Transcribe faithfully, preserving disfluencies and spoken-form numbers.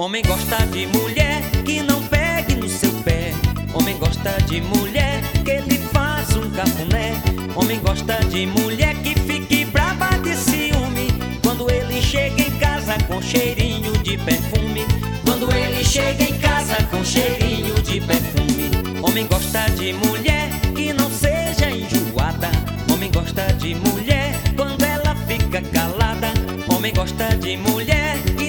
Homem gosta de mulher que não pegue no seu pé. Homem gosta de mulher que lhe faz um cafuné. Homem gosta de mulher que fique braba de ciúme quando ele chega em casa com cheirinho de perfume. Quando ele chega em casa com cheirinho de perfume. Homem gosta de mulher que não seja enjoada. Homem gosta de mulher quando ela fica calada. Homem gosta de mulher